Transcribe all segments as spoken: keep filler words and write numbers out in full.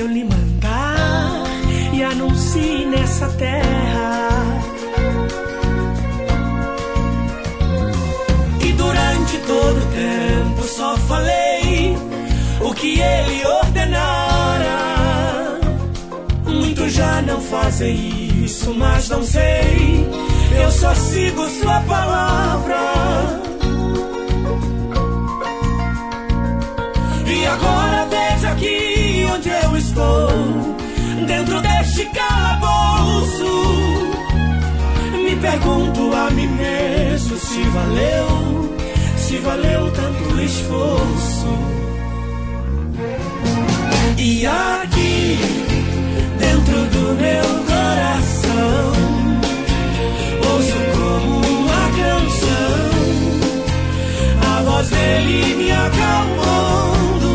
eu lhe mandar e anuncie nessa terra que durante todo o tempo só falei o que ele ordenara. Muitos já não fazem isso, mas não sei, eu só sigo sua palavra. E agora veja aqui onde eu estou, dentro deste calabouço. Me pergunto a mim mesmo se valeu, se valeu tanto esforço. E aqui, dentro do meu coração, ouço como uma canção, a voz dele me acalmando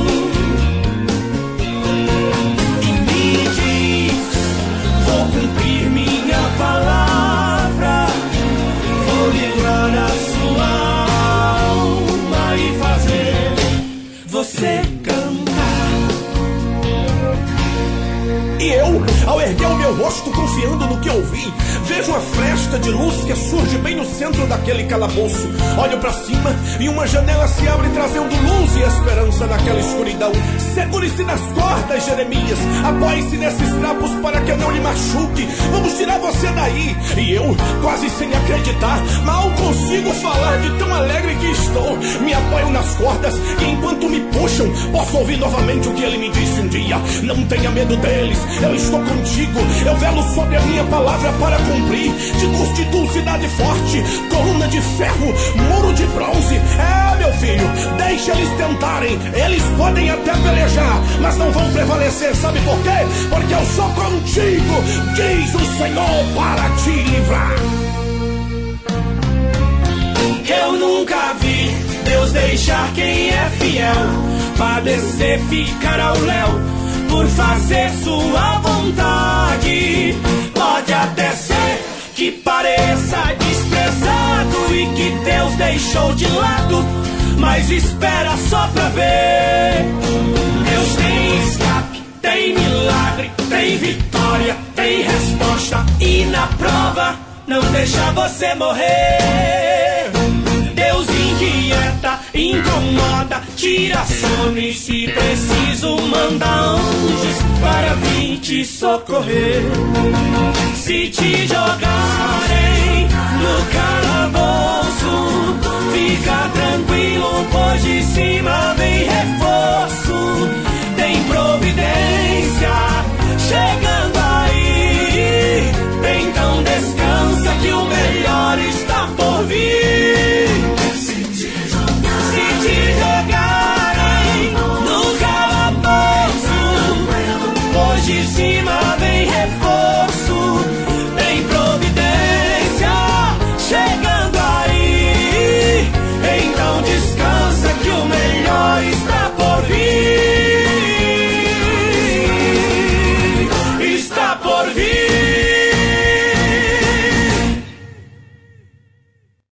e me diz: vou cumprir minha palavra, vou livrar a sua alma e fazer você cantar. E eu, ao erguer o meu rosto confiando no que ouvi, vejo uma fresta de luz que surge bem no centro daquele calabouço. Olho pra cima e uma janela se abre trazendo luz e esperança naquela escuridão. Segure-se nas cordas, Jeremias, apoie-se nesses trapos para que eu não lhe machuque. Vamos tirar você daí. E eu, quase sem acreditar, mal consigo falar de tão alegre que estou. Me apoio nas cordas e enquanto me puxam, posso ouvir novamente o que ele me disse um dia: não tenha medo deles, eu estou contigo, eu velo sobre a minha palavra para cumprir. Te constituo cidade forte, coluna de ferro, muro de bronze. É, meu filho, deixa eles tentarem, eles podem até pelejar, mas não vão prevalecer, sabe por quê? Porque eu sou contigo, diz o Senhor, para te livrar. Eu nunca vi Deus deixar quem é fiel padecer, ficar ao léu por fazer sua vontade. Pode até ser que pareça desprezado e que Deus deixou de lado, mas espera só pra ver. Deus tem escape, tem milagre, tem vitória, tem resposta, e na prova não deixa você morrer. Deus inquieta, incomoda, tira sono e se preciso manda anjos para vir te socorrer. Se te jogarem no calabouço, fica tranquilo, pois de cima vem reforço. Tem providência chegando aí, então descansa que o melhor está por vir. Se te jogarem no calabouço, pois de cima